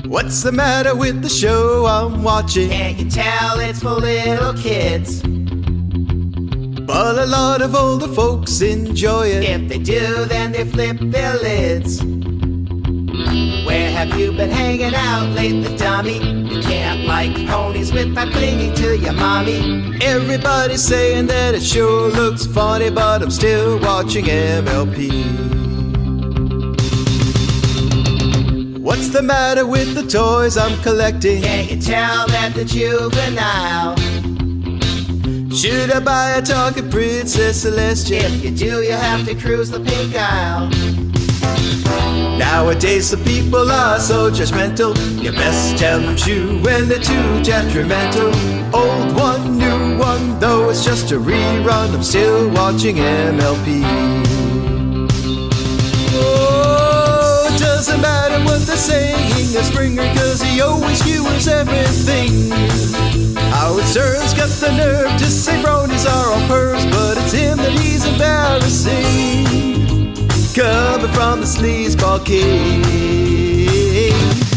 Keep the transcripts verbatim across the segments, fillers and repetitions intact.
What's the matter with the show I'm watching? Can't you tell it's for little kids? But a lot of older folks enjoy it. If they do, then they flip their lids. Where have you been hanging out lately, dummy? You can't like ponies without clinging to your mommy. Everybody's saying that it sure looks funny, but I'm still watching M L P. What's the matter with the toys I'm collecting? Can't you tell that they're juvenile? Should I buy a talking Princess Celestia? If you do, you have to cruise the pink aisle. Nowadays some people are so judgmental. You best tell them shoo when they're too detrimental. Old one, new one, though it's just a rerun, I'm still watching M L P. Oh, it doesn't matter what they're saying of Springer, cause he always skewers everything. Howard Stern's got the nerve to say bronies are on purse, but it's him that he's embarrassing, coming from the sleazeball king.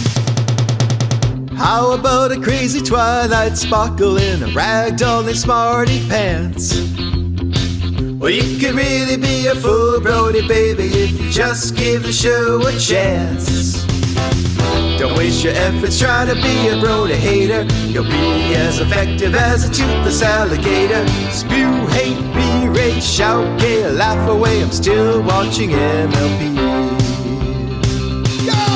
How about a crazy Twilight Sparkle in a ragdoll and smarty pants? Well, you could really be a full Brody, baby, if you just give the show a chance. Don't waste your efforts trying to be a Brody hater. You'll be as effective as a toothless alligator. Spew, hate, berate, shout, gay, laugh away, I'm still watching M L P. Go,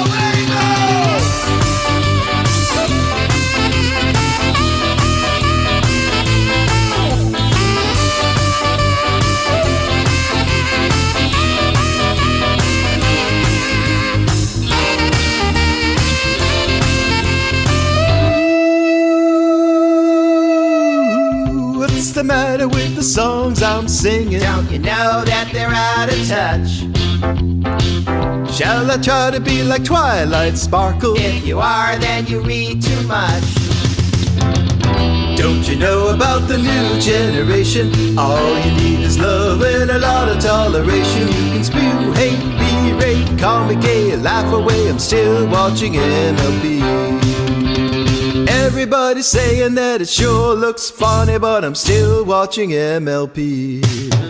What's the matter with the songs I'm singing? Don't you know that they're out of touch? Shall I try to be like Twilight Sparkle? If you are, then you read too much. Don't you know about the new generation? All you need is love and a lot of toleration. You can spew, hate, berate, call me gay, laugh away, I'm still watching M L P. Everybody's saying that it sure looks funny, but I'm still watching M L P.